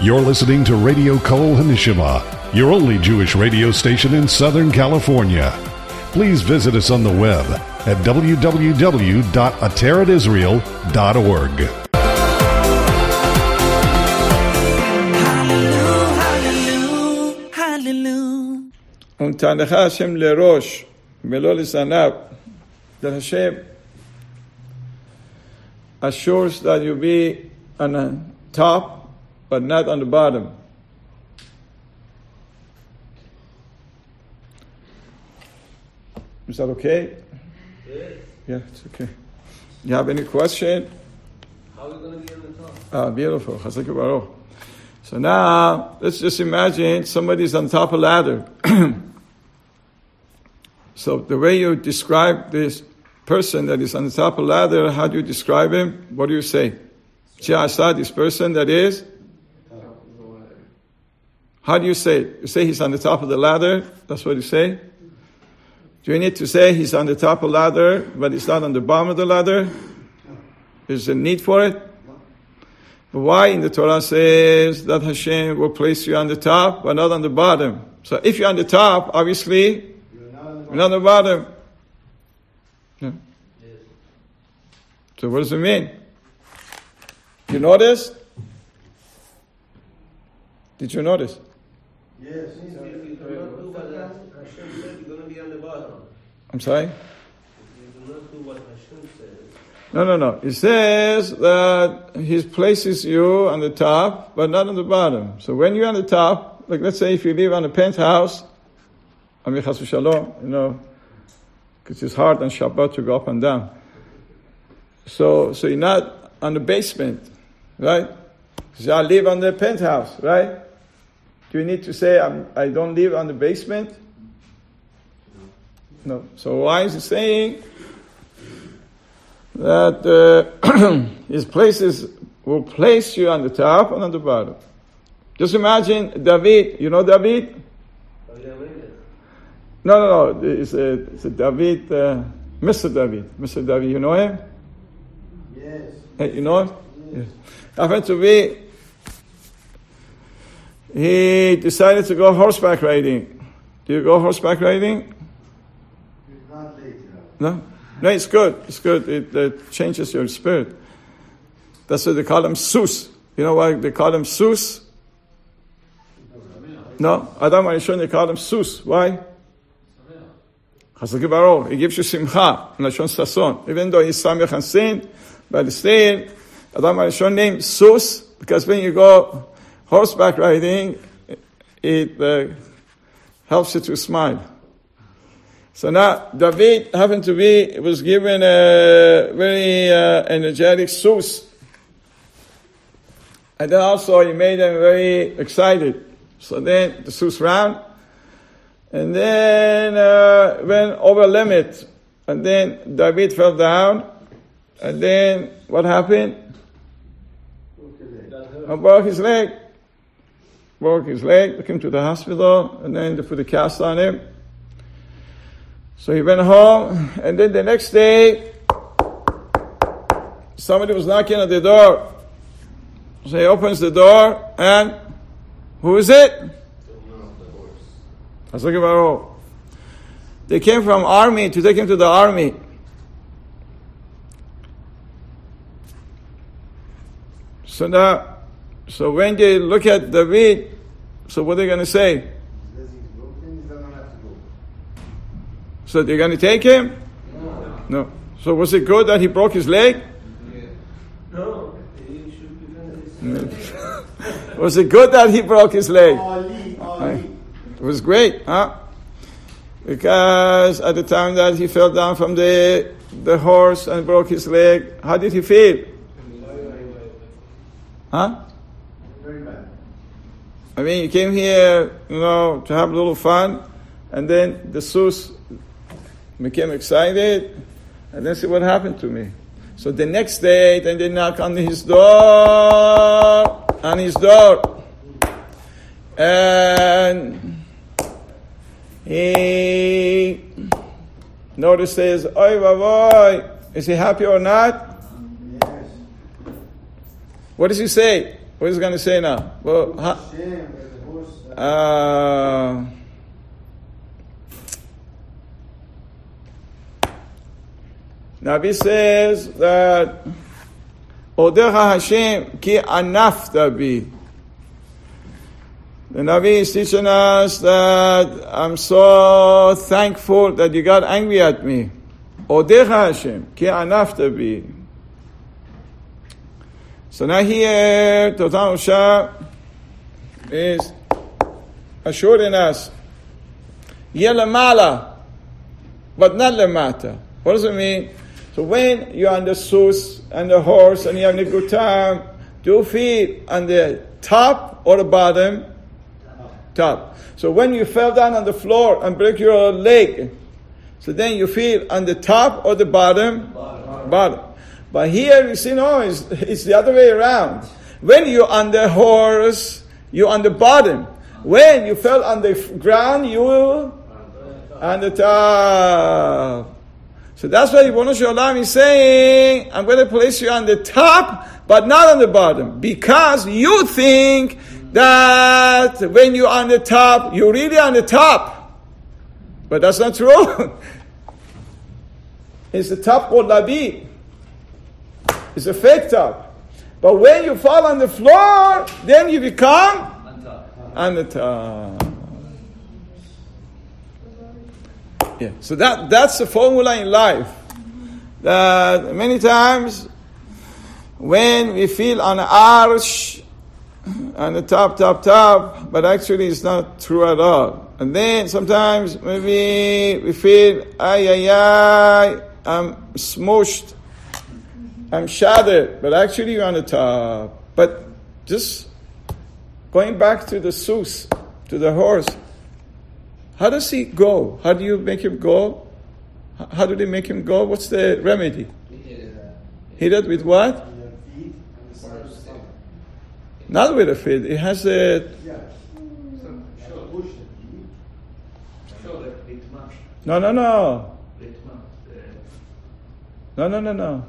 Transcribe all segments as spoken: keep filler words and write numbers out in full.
You're listening to Radio Kol Hanishima, your only Jewish radio station in Southern California. Please visit us on the web at w w w dot ateret israel dot org. Hallelujah, hallelujah. ונתנך השם לראש ולא לזנב, that Hashem assures that you be on the top but not on the bottom. Is that okay? Yes. Yeah, it's okay. You have any question? How are we going to be on the top? Ah, beautiful. Chazak Baruch. So now, let's just imagine somebody's on top of a ladder. So the way you describe this person that is on the top of a ladder, how do you describe him? What do you say? Chi'asa, this person that is? How do you say it? You say he's on the top of the ladder? That's what you say? Do you need to say he's on the top of the ladder, but he's not on the bottom of the ladder? Is there a need for it? But why in the Torah says that Hashem will place you on the top, but not on the bottom? So if you're on the top, obviously, you're not on the bottom. Yeah. So what does it mean? You notice? Did you notice? Yes. If you cannot do what Hashem said, you're going to be on the bottom. I'm sorry? If you do not do what Hashem says. No, no, no. It says that He places you on the top, but not on the bottom. So when you're on the top, like let's say if you live on a penthouse, Amir Chas v'Shalom, you know, because it's hard on Shabbat to go up and down. So, so you're not on the basement, right? So I live on the penthouse, right? Do you need to say I'm, I don't live on the basement? No. So why is he saying that uh, his places will place you on the top and on the bottom? Just imagine David. You know David? No, no, no. It's a, it's a David, uh, Mister David. Mister David, you know him? Yes. Hey, you know him? Yes. Happened to be, he decided to go horseback riding. Do you go horseback riding? It's not late No? No, it's good. It's good. It, it changes your spirit. That's why they call him Sus. You know why they call him Sus? No? Adam Arishon, they call him Sus. Why? Chazak Baruch. He gives you simcha. Lashon sason. Even though he's samech and sin, but still, Adam Arishon named Sus, because when you go horseback riding, it uh, helps you to smile. So now, David happened to be, was given a very uh, energetic Sus. And then also he made him very excited. So then the Sus ran, and then uh, went over limit. And then David fell down, and then what happened? And broke his leg. Broke his leg, took him to the hospital, and then they put a cast on him. So he went home, and then the next day, somebody was knocking at the door. So he opens the door, and who is it? They came from army to take him to the army. So now, so when they look at David, so what are they going to say? So they're going to take him? No. No. So was it good that he broke his leg? Yeah. No. He should be Was it good that he broke his leg? Ali, Ali. It was great, huh? Because at the time that he fell down from the the horse and broke his leg, how did he feel? Huh? Very bad. I mean, you came here, you know, to have a little fun, and then the Sus became excited, and then see what happened to me. So the next day, then they knock on his door, on his door, and he notices, oy vavoy, is he happy or not? Yes. What does he say? What is he going to say now? Well, ha- uh, Nabi says that Odecha Hashem ki anafta bi. The Nabi is teaching us that I'm so thankful that you got angry at me. Odecha Hashem ki anafta bi. So now here, Totan Usha is assuring us, Ye lemala, but not lemata. What does it mean? So when you're on the sus and the horse and you're having a good time, do you feel on the top or the bottom? Top. So when you fell down on the floor and break your leg, so then you feel on the top or the bottom? Bottom. Bottom. But here you see, no, it's, it's the other way around. When you're on the horse, you're on the bottom. When you fell on the ground, you were on the top. So that's why Ribono Shel Olam is saying, I'm going to place you on the top, but not on the bottom. Because you think that when you're on the top, you're really on the top. But that's not true. It's the top called Labi. It's a fake top. But when you fall on the floor, then you become on, top. on the top. Yeah. So that that's the formula in life. That many times when we feel on the arch, on the top, top, top, but actually it's not true at all. And then sometimes maybe we feel, ay, ay, ay, I'm smushed, I'm shattered, but actually you're on the top. But just going back to the sus, to the horse, how does he go? How do you make him go? How do they make him go? What's the remedy? Hit it with what? Not with a feet. It has a... No, no, no. No, no, no, no.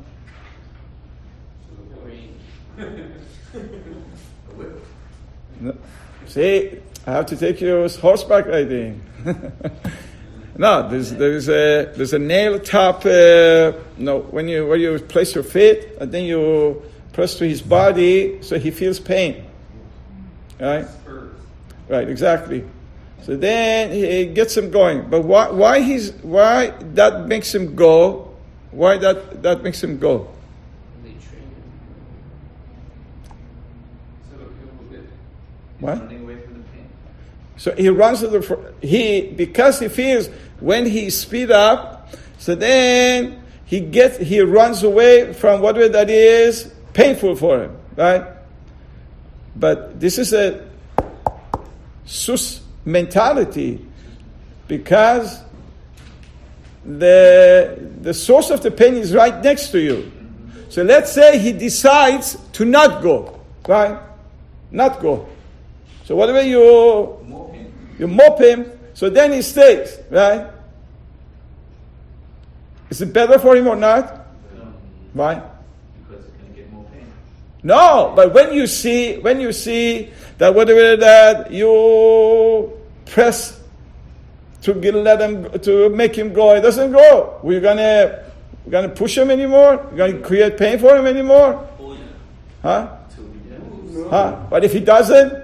No. See, I have to take you horseback riding. No, there's there's a there's a nail top. Uh, no, when you where you place your feet and then you press to his body, so he feels pain. Right, right, exactly. So then he gets him going. But why why he's why that makes him go? Why that that makes him go? What? Running away from the pain. So he runs to the he because he feels when he speed up, so then he gets he runs away from whatever that is painful for him, right? But this is a sus mentality because the the source of the pain is right next to you. So let's say he decides to not go, right? Not go. So whatever you mop him. you mop him, so then he stays, right? Is it better for him or not? No. Why? Because it's going to get more pain. No, but when you see when you see that whatever that you press to get, let him to make him go, it doesn't go. We're gonna we're gonna push him anymore. We're gonna create pain for him anymore. Oh, yeah. Huh? No. Huh? But if he doesn't.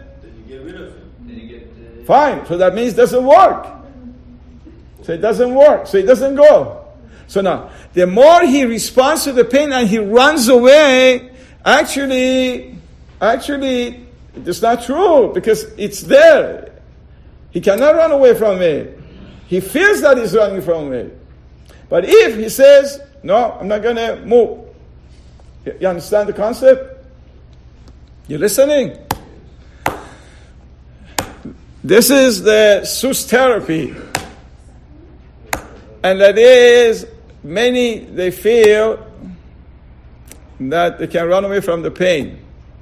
Fine, so that means it doesn't work. So it doesn't work, so it doesn't go. So now, the more he responds to the pain and he runs away, actually, actually, it's not true because it's there. He cannot run away from it. He feels that he's running from it. But if he says, no, I'm not going to move. You understand the concept? You're listening? This is the sus therapy. And that is, many, they feel that they can run away from the pain.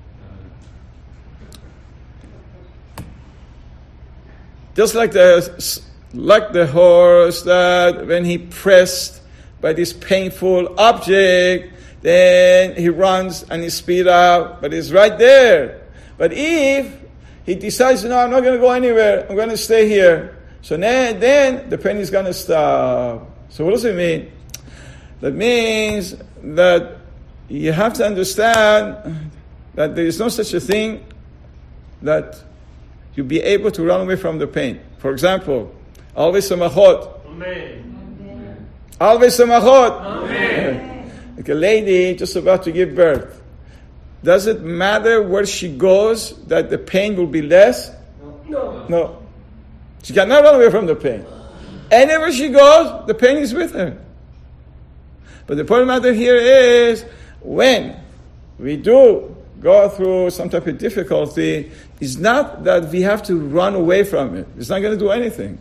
Just like the, like the horse that when he pressed by this painful object, then he runs and he speeds up, but it's right there. But if he decides, no, I'm not going to go anywhere, I'm going to stay here, so then, then the pain is going to stop. So what does it mean? That means that you have to understand that there is no such a thing that you'll be able to run away from the pain. For example, always samachot. Amen. Always samachot. Amen. Like a lady just about to give birth. Does it matter where she goes that the pain will be less? No. No. She cannot run away from the pain. Anywhere she goes, the pain is with her. But the point of the matter here is, when we do go through some type of difficulty, it's not that we have to run away from it. It's not going to do anything.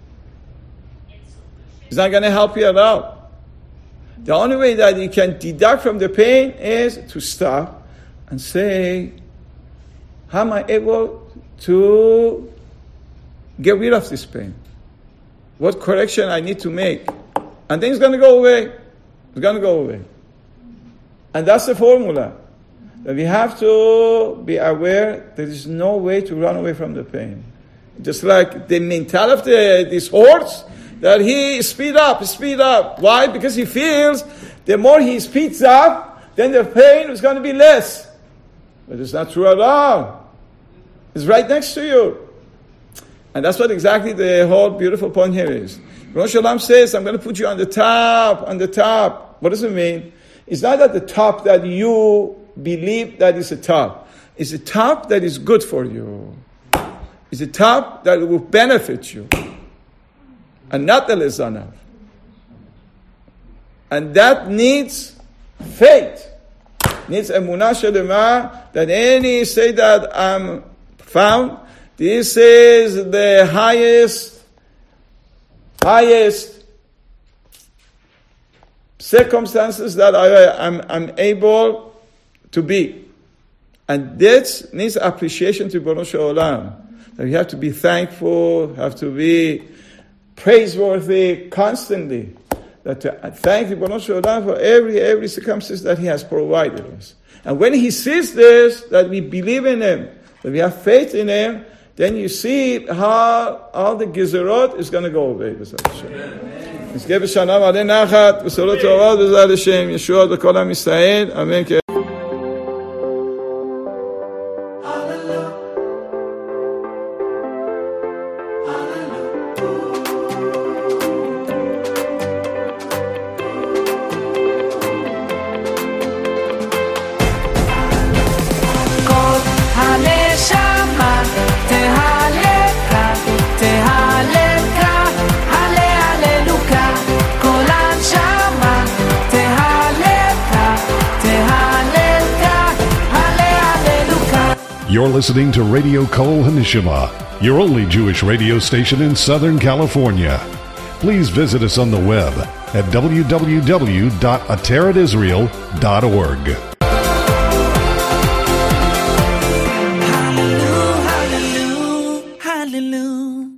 It's not going to help you at all. The only way that you can deduct from the pain is to stop and say, how am I able to get rid of this pain? What correction I need to make? And then it's going to go away. It's going to go away. And that's the formula. That we have to be aware there is no way to run away from the pain. Just like the mentality of the, this horse, that he speed up, speed up. Why? Because he feels the more he speeds up, then the pain is going to be less. But it's not true at all. It's right next to you. And that's what exactly the whole beautiful point here is. Rosh Hashanah says, I'm going to put you on the top, on the top. What does it mean? It's not at the top that you believe that is the top. It's the top that is good for you. It's the top that will benefit you. And not the lezanav. And that needs faith. Needs emunah shelema, that any say that I'm found, this is the highest, highest circumstances that I am I'm able to be. And this needs appreciation to Ribono Shel Olam. That we have to be thankful, have to be praiseworthy constantly. That to thank Ribono Shel Olam for every, every circumstance that He has provided us. And when He sees this, that we believe in Him, that we have faith in Him, then you see how all the gizerot is going to go away. נזכה בשנה מלא נחת, בשורות טובות בעזרת השם, ישועות בכל עם ישראל, אמן. You're listening to Radio Kol Hanishima, your only Jewish radio station in Southern California. Please visit us on the web at w w w dot ateret israel dot org. Hallelujah, hallelujah, hallelujah.